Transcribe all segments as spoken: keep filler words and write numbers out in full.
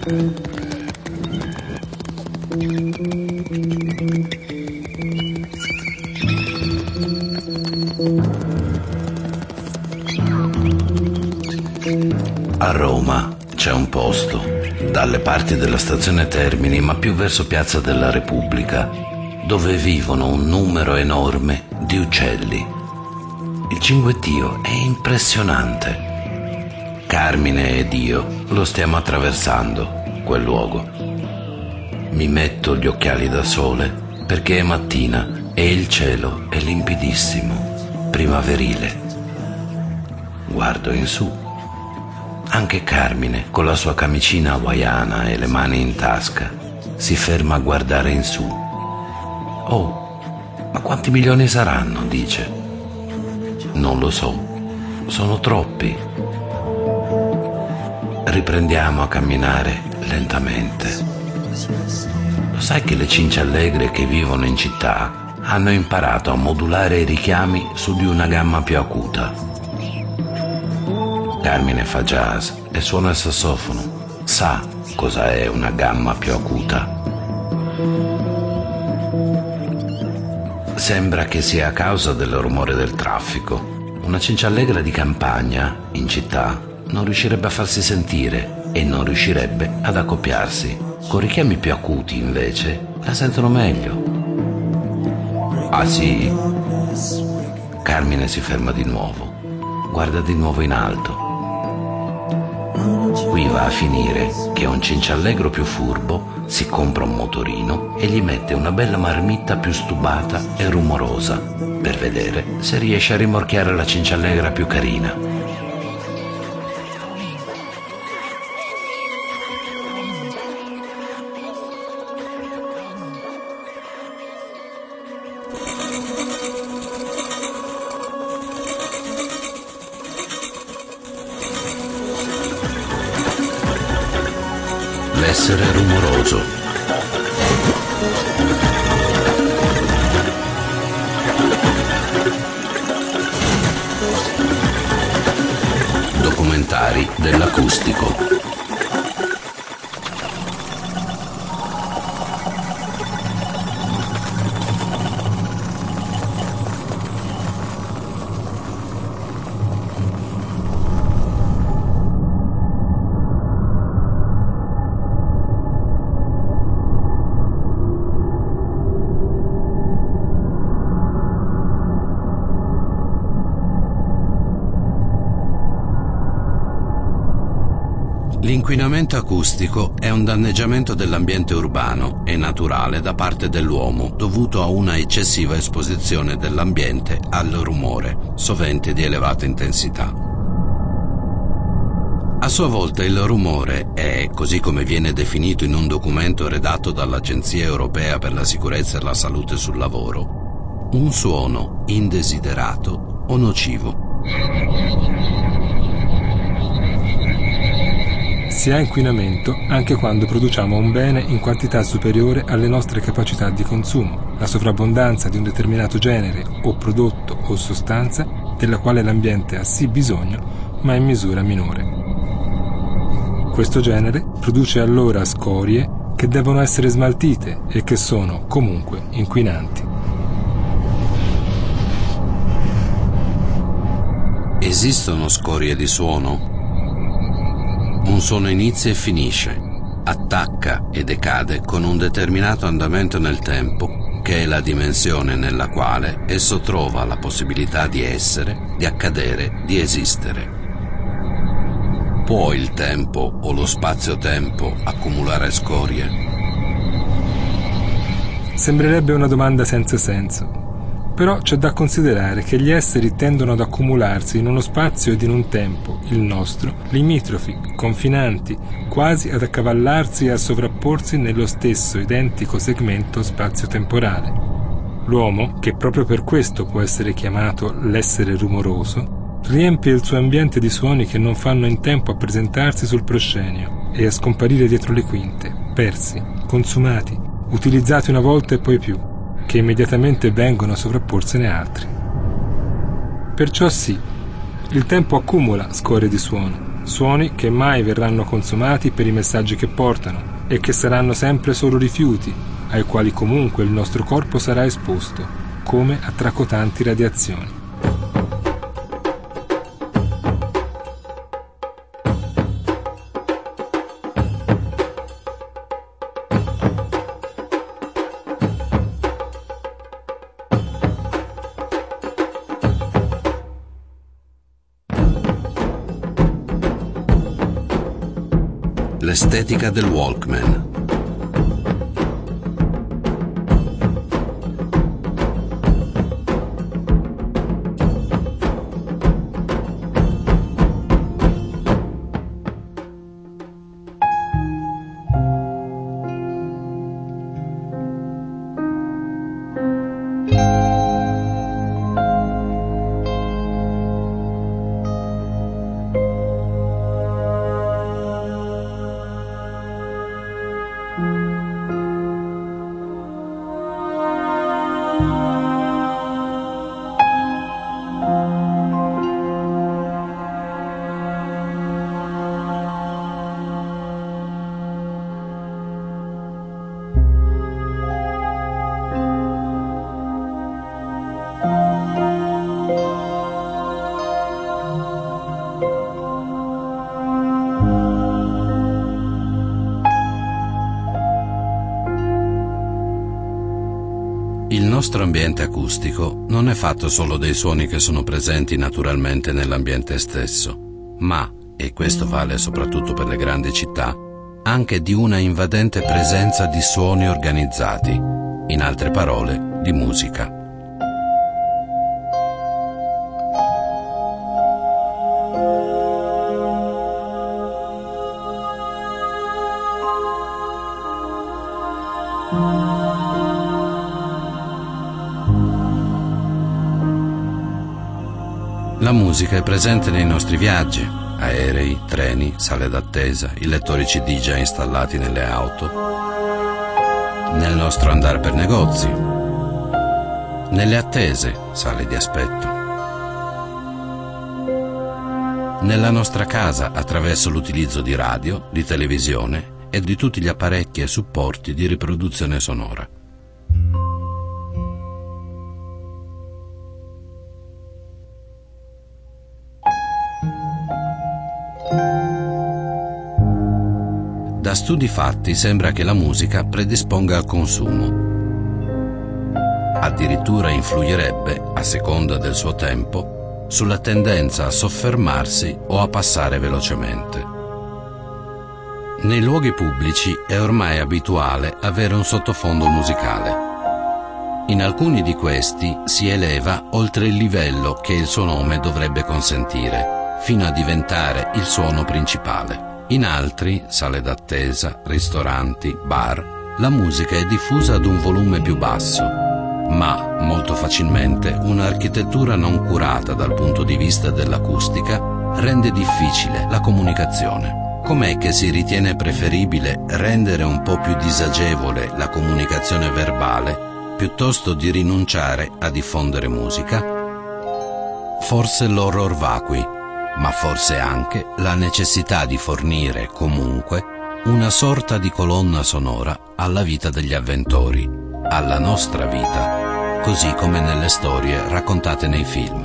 A Roma c'è un posto, dalle parti della stazione Termini, ma più verso Piazza della Repubblica, dove vivono un numero enorme di uccelli. Il cinguettio è impressionante. Carmine ed io lo stiamo attraversando, quel luogo. Mi metto gli occhiali da sole perché è mattina e il cielo è limpidissimo, primaverile. Guardo in su. Anche Carmine, con la sua camicina hawaiana e le mani in tasca, si ferma a guardare in su. Oh, ma quanti milioni saranno? Dice. Non lo so, sono troppi. Riprendiamo a camminare lentamente. Lo sai che le cinciallegre che vivono in città hanno imparato a modulare i richiami su di una gamma più acuta? Carmine fa jazz e suona il sassofono. Sa cosa è una gamma più acuta. Sembra che sia a causa del rumore del traffico. Una cinciallegra di campagna, in città, non riuscirebbe a farsi sentire e non riuscirebbe ad accoppiarsi. Con richiami più acuti, invece, la sentono meglio. Ah sì? Carmine si ferma di nuovo. Guarda di nuovo in alto. Qui va a finire che un cinciallegro più furbo si compra un motorino e gli mette una bella marmitta più stubata e rumorosa per vedere se riesce a rimorchiare la cinciallegra più carina. L'essere rumoroso. Documentari dell'acustico. L'inquinamento acustico è un danneggiamento dell'ambiente urbano e naturale da parte dell'uomo dovuto a una eccessiva esposizione dell'ambiente al rumore, sovente di elevata intensità. A sua volta il rumore è, così come viene definito in un documento redatto dall'Agenzia Europea per la Sicurezza e la Salute sul Lavoro, un suono indesiderato o nocivo. Si ha inquinamento anche quando produciamo un bene in quantità superiore alle nostre capacità di consumo, la sovrabbondanza di un determinato genere o prodotto o sostanza della quale l'ambiente ha sì bisogno, ma in misura minore. Questo genere produce allora scorie che devono essere smaltite e che sono comunque inquinanti. Esistono scorie di suono? Un suono inizia e finisce, attacca e decade con un determinato andamento nel tempo, che è la dimensione nella quale esso trova la possibilità di essere, di accadere, di esistere. Può il tempo o lo spazio-tempo accumulare scorie? Sembrerebbe una domanda senza senso. Però c'è da considerare che gli esseri tendono ad accumularsi in uno spazio ed in un tempo, il nostro, limitrofi, confinanti, quasi ad accavallarsi e a sovrapporsi nello stesso identico segmento spazio-temporale. L'uomo, che proprio per questo può essere chiamato l'essere rumoroso, riempie il suo ambiente di suoni che non fanno in tempo a presentarsi sul proscenio e a scomparire dietro le quinte, persi, consumati, utilizzati una volta e poi più, che immediatamente vengono a sovrapporsene altri. Perciò sì, il tempo accumula scorie di suono, suoni che mai verranno consumati per i messaggi che portano e che saranno sempre solo rifiuti, ai quali comunque il nostro corpo sarà esposto, come a tracotanti radiazioni. L'estetica del Walkman. Il nostro ambiente acustico non è fatto solo dei suoni che sono presenti naturalmente nell'ambiente stesso, ma, e questo vale soprattutto per le grandi città, anche di una invadente presenza di suoni organizzati, in altre parole, di musica. La musica è presente nei nostri viaggi, aerei, treni, sale d'attesa, i lettori C D già installati nelle auto, nel nostro andare per negozi, nelle attese, sale di aspetto, nella nostra casa attraverso l'utilizzo di radio, di televisione e di tutti gli apparecchi e supporti di riproduzione sonora. Da studi fatti sembra che la musica predisponga al consumo. Addirittura influirebbe, a seconda del suo tempo, sulla tendenza a soffermarsi o a passare velocemente. Nei luoghi pubblici è ormai abituale avere un sottofondo musicale. In alcuni di questi si eleva oltre il livello che il suo nome dovrebbe consentire, fino a diventare il suono principale. In altri, sale d'attesa, ristoranti, bar, la musica è diffusa ad un volume più basso, ma molto facilmente un'architettura non curata dal punto di vista dell'acustica rende difficile la comunicazione. Com'è che si ritiene preferibile rendere un po' più disagevole la comunicazione verbale piuttosto di rinunciare a diffondere musica? Forse l'horror vacui, ma forse anche la necessità di fornire, comunque, una sorta di colonna sonora alla vita degli avventori, alla nostra vita, così come nelle storie raccontate nei film.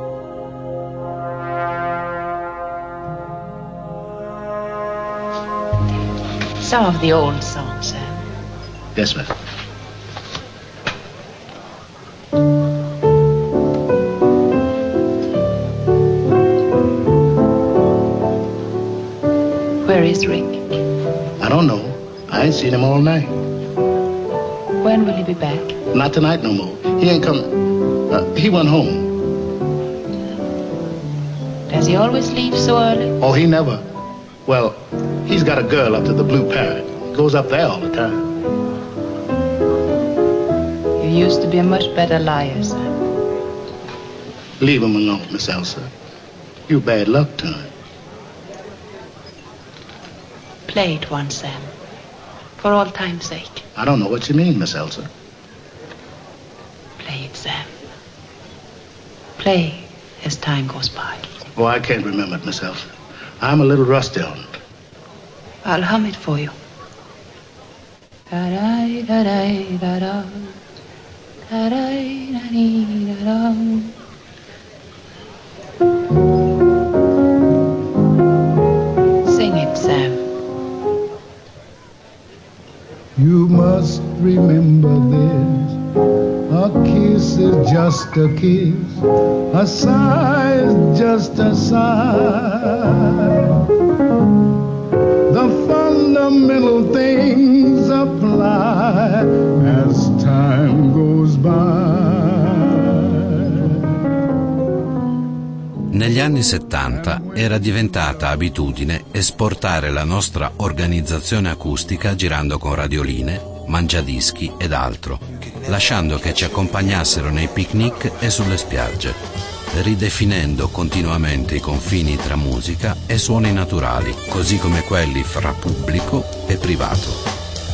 Some of the old songs, eh? Yes, ma'am. Where is Rick? I don't know. I ain't seen him all night. When will he be back? Not tonight no more. He ain't coming. Uh, he went home. Does he always leave so early? Oh, he never. Well, he's got a girl up to the Blue Parrot. Goes up there all the time. You used to be a much better liar, sir. Leave him alone, Miss Elsa. You bad luck to him. Play it once, Sam. For all time's sake. I don't know what you mean, Miss Elsa. Play it, Sam. Play as time goes by. Oh, I can't remember it, Miss Elsa. I'm a little rusty on it. I'll hum it for you. Da-dai, da-dai, da-da. Da-dai, da-dee, da-da. Sing it, Sam. You must remember this. A kiss is just a kiss. A sigh is just a sigh. The fundamental things apply as time goes by. Negli anni settanta era diventata abitudine esportare la nostra organizzazione acustica girando con radioline, mangiadischi ed altro, lasciando che ci accompagnassero nei picnic e sulle spiagge, ridefinendo continuamente i confini tra musica e suoni naturali, così come quelli fra pubblico e privato.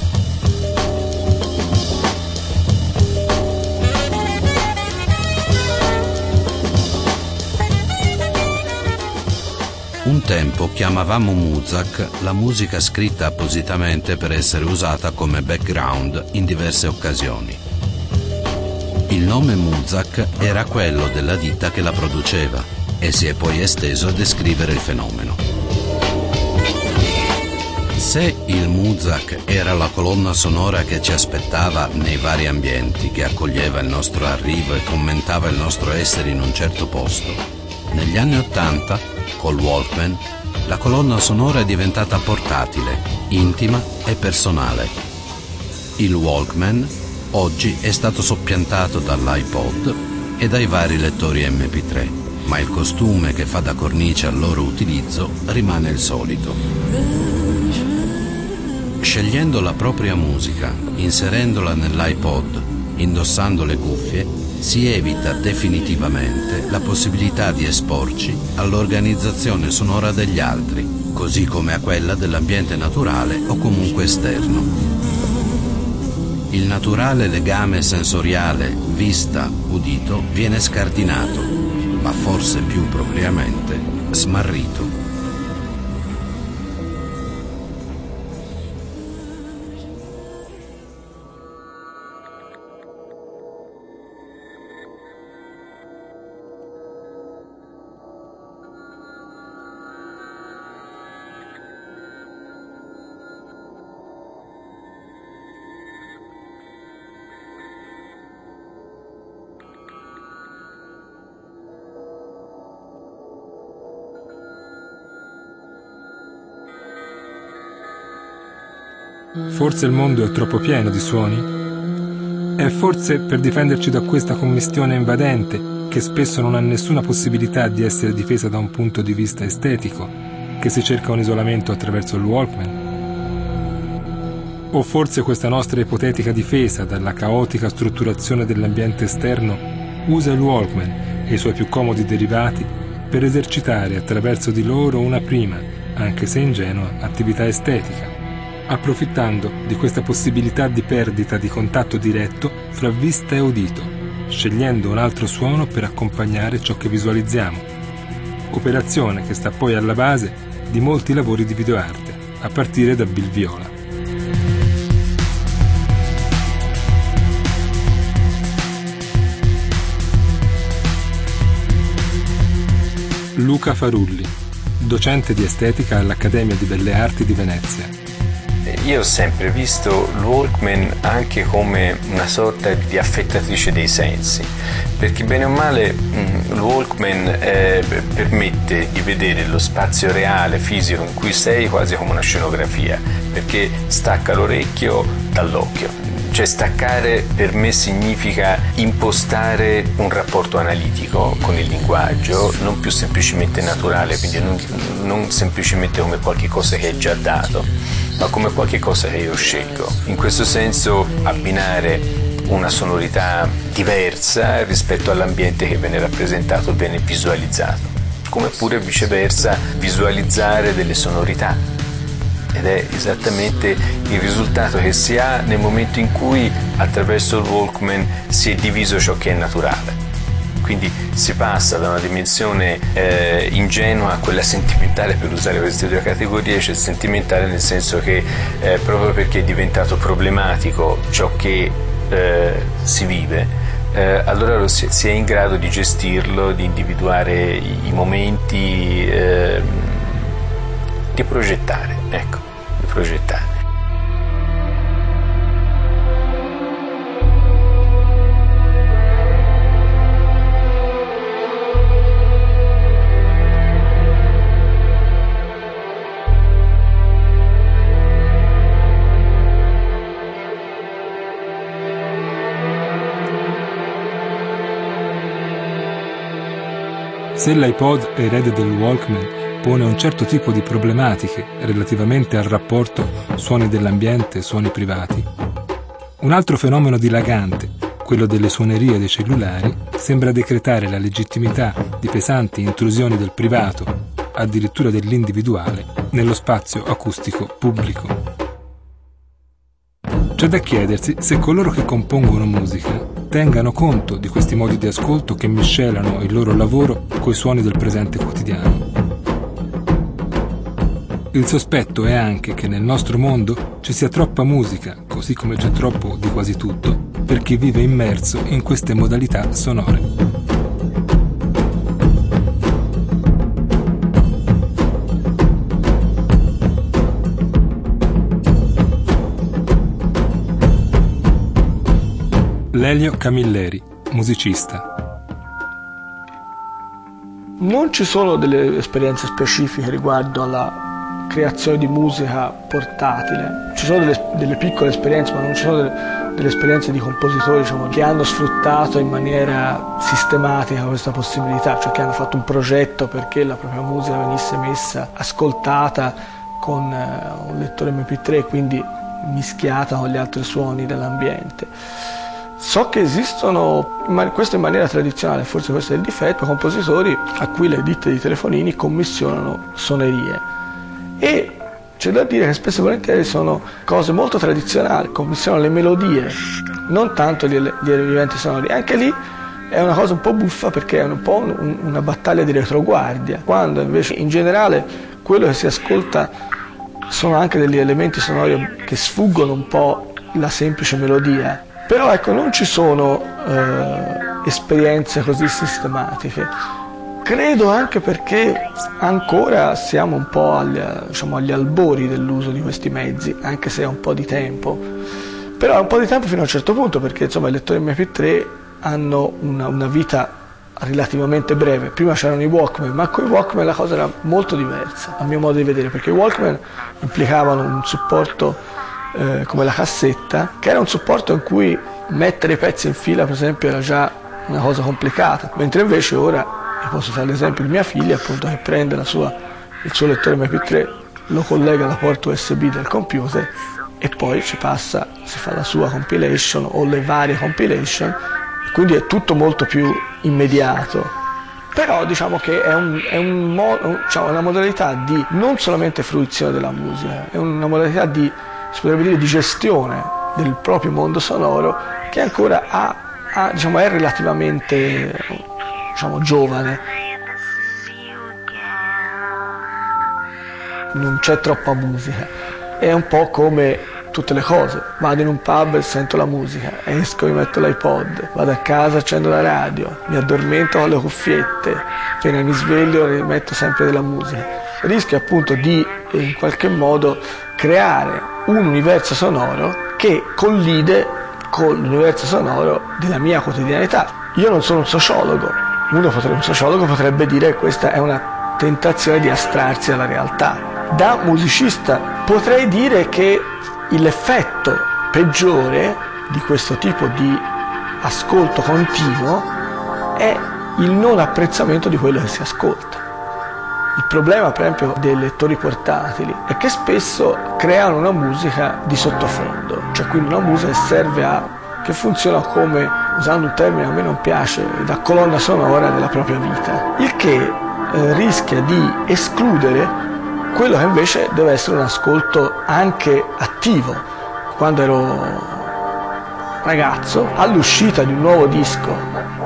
Un tempo chiamavamo Muzak la musica scritta appositamente per essere usata come background in diverse occasioni. Il nome Muzak era quello della ditta che la produceva e si è poi esteso a descrivere il fenomeno. Se il Muzak era la colonna sonora che ci aspettava nei vari ambienti, che accoglieva il nostro arrivo e commentava il nostro essere in un certo posto, negli anni Ottanta, col Walkman, la colonna sonora è diventata portatile, intima e personale. Il Walkman oggi è stato soppiantato dall'iPod e dai vari lettori emme pi tre, ma il costume che fa da cornice al loro utilizzo rimane il solito. Scegliendo la propria musica, inserendola nell'iPod, indossando le cuffie, si evita definitivamente la possibilità di esporci all'organizzazione sonora degli altri, così come a quella dell'ambiente naturale o comunque esterno. Il naturale legame sensoriale vista-udito viene scardinato, ma forse più propriamente smarrito. Forse il mondo è troppo pieno di suoni? È forse per difenderci da questa commistione invadente, che spesso non ha nessuna possibilità di essere difesa da un punto di vista estetico, che si cerca un isolamento attraverso il Walkman? O forse questa nostra ipotetica difesa dalla caotica strutturazione dell'ambiente esterno usa il Walkman e i suoi più comodi derivati per esercitare attraverso di loro una prima, anche se ingenua, attività estetica, approfittando di questa possibilità di perdita di contatto diretto fra vista e udito, scegliendo un altro suono per accompagnare ciò che visualizziamo. Operazione che sta poi alla base di molti lavori di videoarte, a partire da Bill Viola. Luca Farulli, docente di estetica all'Accademia di Belle Arti di Venezia. Io ho sempre visto il Walkman anche come una sorta di affettatrice dei sensi, perché bene o male il Walkman eh, permette di vedere lo spazio reale, fisico in cui sei quasi come una scenografia, perché stacca l'orecchio dall'occhio. Cioè staccare per me significa impostare un rapporto analitico con il linguaggio, non più semplicemente naturale, quindi non, non semplicemente come qualche cosa che è già dato, ma come qualche cosa che io scelgo. In questo senso abbinare una sonorità diversa rispetto all'ambiente che viene rappresentato, viene visualizzato, come pure viceversa visualizzare delle sonorità. Ed è esattamente il risultato che si ha nel momento in cui attraverso il Walkman si è diviso ciò che è naturale. quindi si passa da una dimensione eh, ingenua a quella sentimentale, per usare queste due categorie. C'è il sentimentale nel senso che eh, proprio perché è diventato problematico ciò che eh, si vive, eh, allora lo si, si è in grado di gestirlo, di individuare i, i momenti, eh, di progettare, ecco, di progettare. Se l'iPod erede del Walkman pone un certo tipo di problematiche relativamente al rapporto suoni dell'ambiente, suoni privati, un altro fenomeno dilagante, quello delle suonerie dei cellulari, sembra decretare la legittimità di pesanti intrusioni del privato, addirittura dell'individuale, nello spazio acustico pubblico. C'è da chiedersi se coloro che compongono musica tengano conto di questi modi di ascolto che miscelano il loro lavoro coi suoni del presente quotidiano. Il sospetto è anche che nel nostro mondo ci sia troppa musica, così come c'è troppo di quasi tutto, per chi vive immerso in queste modalità sonore. Lelio Camilleri, musicista. Non ci sono delle esperienze specifiche riguardo alla creazione di musica portatile. Ci sono delle, delle piccole esperienze, ma non ci sono delle, delle esperienze di compositori, diciamo, che hanno sfruttato in maniera sistematica questa possibilità, cioè che hanno fatto un progetto perché la propria musica venisse messa, ascoltata con uh, un lettore emme pi tre, quindi mischiata con gli altri suoni dell'ambiente. So che esistono, questo in maniera tradizionale, forse questo è il difetto, compositori a cui le ditte di telefonini commissionano suonerie. E c'è da dire che spesso e volentieri sono cose molto tradizionali, commissionano le melodie, non tanto gli, gli elementi sonori. Anche lì è una cosa un po' buffa perché è un po' un, una battaglia di retroguardia, quando invece in generale quello che si ascolta sono anche degli elementi sonori che sfuggono un po' la semplice melodia. Però ecco, non ci sono eh, esperienze così sistematiche. Credo anche perché ancora siamo un po' agli, diciamo, agli albori dell'uso di questi mezzi, anche se è un po' di tempo. Però è un po' di tempo fino a un certo punto, perché insomma i lettori emme pi tre hanno una, una vita relativamente breve. Prima c'erano i Walkman, ma con i Walkman la cosa era molto diversa, a mio modo di vedere, perché i Walkman implicavano un supporto Eh, come la cassetta, che era un supporto in cui mettere i pezzi in fila, per esempio, era già una cosa complicata, mentre invece ora, vi posso fare l'esempio di mia figlia, appunto, che prende la sua, il suo lettore emme pi tre, lo collega alla porta u esse bi del computer e poi ci passa, si fa la sua compilation o le varie compilation, quindi è tutto molto più immediato. Però diciamo che è, un, è un mo- diciamo, una modalità di non solamente fruizione della musica, è una modalità di, si potrebbe dire, di gestione del proprio mondo sonoro che ancora ha, ha, diciamo, è relativamente, diciamo, giovane. Non c'è troppa musica, è un po' come tutte le cose. Vado in un pub e sento la musica, esco e mi metto l'iPod, vado a casa, accendo la radio, mi addormento con le cuffiette, appena mi sveglio rimetto sempre della musica. Rischio appunto di in qualche modo creare un universo sonoro che collide con l'universo sonoro della mia quotidianità. Io non sono un sociologo, uno potrebbe, un sociologo potrebbe dire che questa è una tentazione di astrarsi dalla realtà. Da musicista potrei dire che l'effetto peggiore di questo tipo di ascolto continuo è il non apprezzamento di quello che si ascolta. Il problema, per esempio, dei lettori portatili è che spesso creano una musica di sottofondo, cioè quindi una musica che serve a, che funziona come, usando un termine che a me non piace, da colonna sonora della propria vita, il che eh, rischia di escludere quello che invece deve essere un ascolto anche attivo. Quando ero ragazzo, all'uscita di un nuovo disco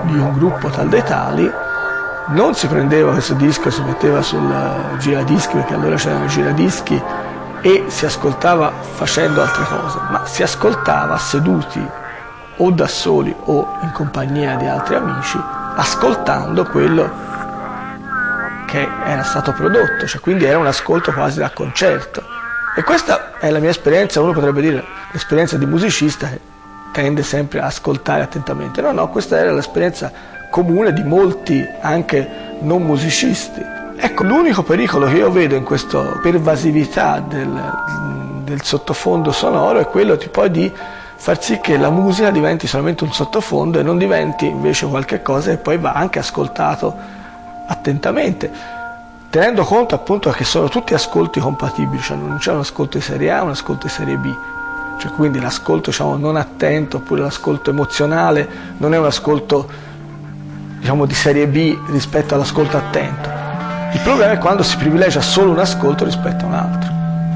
di un gruppo tal dei tali, non si prendeva questo disco, si metteva sul giradischi, perché allora c'erano i giradischi, e si ascoltava facendo altre cose, ma si ascoltava seduti o da soli o in compagnia di altri amici, ascoltando quello che era stato prodotto, cioè quindi era un ascolto quasi da concerto. E questa è la mia esperienza, uno potrebbe dire l'esperienza di musicista che tende sempre a ascoltare attentamente. No, no, questa era l'esperienza comune di molti anche non musicisti. Ecco, l'unico pericolo che io vedo in questa pervasività del, del sottofondo sonoro è quello di, poi di far sì che la musica diventi solamente un sottofondo e non diventi invece qualche cosa che poi va anche ascoltato attentamente, tenendo conto appunto che sono tutti ascolti compatibili, cioè non c'è un ascolto di serie A e un ascolto di serie B. Cioè quindi l'ascolto, diciamo, non attento oppure l'ascolto emozionale non è un ascolto, diciamo, di serie B rispetto all'ascolto attento. Il problema è quando si privilegia solo un ascolto rispetto a un altro.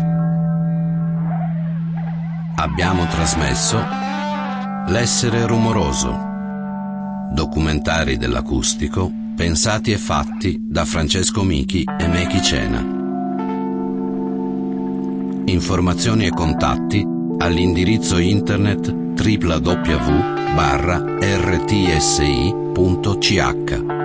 Abbiamo trasmesso L'essere rumoroso, documentari dell'acustico pensati e fatti da Francesco Michi e Meki Cena. Informazioni e contatti all'indirizzo internet w w w barra r t s i punto c h.